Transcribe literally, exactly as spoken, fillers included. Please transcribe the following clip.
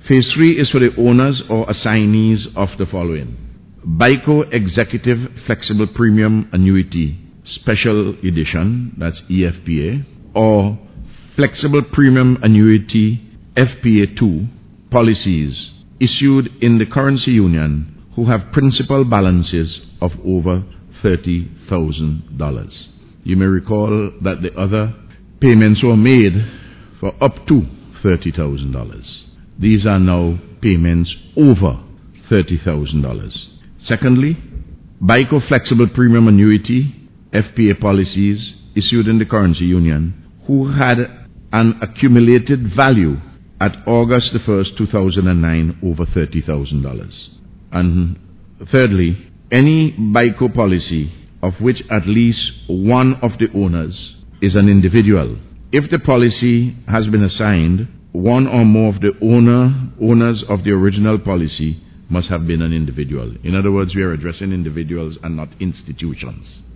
Phase three is for the owners or assignees of the following: BICO Executive Flexible Premium Annuity Special Edition, that's E F P A, or Flexible Premium Annuity F P A two policies issued in the currency union who have principal balances of over thirty thousand dollars. You may recall that the other payments were made for up to thirty thousand dollars. These are now payments over thirty thousand dollars. Secondly, BICO Flexible Premium Annuity F P A policies issued in the currency union who had an accumulated value at August the first, two thousand nine over thirty thousand dollars. And thirdly, any BICO policy of which at least one of the owners is an individual. If the policy has been assigned, one or more of the owner owners of the original policy must have been an individual. In other words, we are addressing individuals and not institutions.